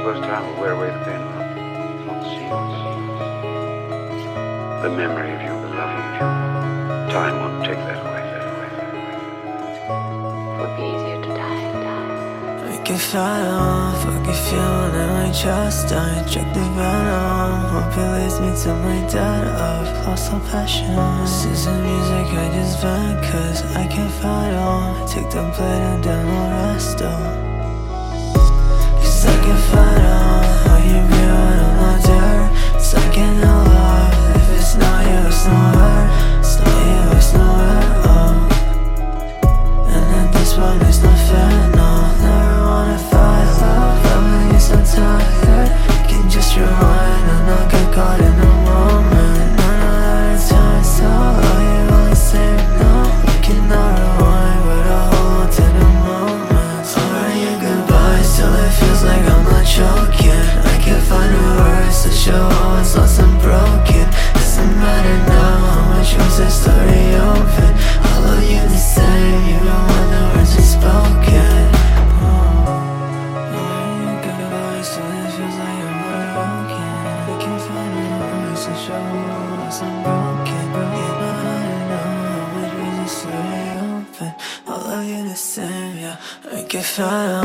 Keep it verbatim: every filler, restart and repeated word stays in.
suppose time will wear away the pain of love, not the seams. The memory of you, the loving of you. Time won't take that away, that away, that away. It would be easier to die, die. I can fight on, fuck it feeling in my chest. I check the venom, hope it leads me to my dead. I've lost all passion. This isn't music, I just vent, cause I can't fight on. Take the blade and then I'll rest on. Cause I can fight on, how you be when I'm not there. It's like an love, if it's not you, it's nowhere. It's not you, it's nowhere, oh. And at this point it's not fair, no. Never wanna fight love, loving you so tired. Can just rewind and not get caught in the moment. None of that it's time, so all you only say no. You cannot rewind, but I hold on to the moment. I'll write you goodbyes till it feels like I'm not choking. I can't find the words to show how it's lost and broken. Doesn't matter now how much was the story open. I love you the same, even when the words are spoken. Oh, I'll write you goodbyes till it feels like I'm not broken. I can't find the words to show how it's lost and broken. Doesn't matter now how much was the story open. I love you the same, yeah. I can find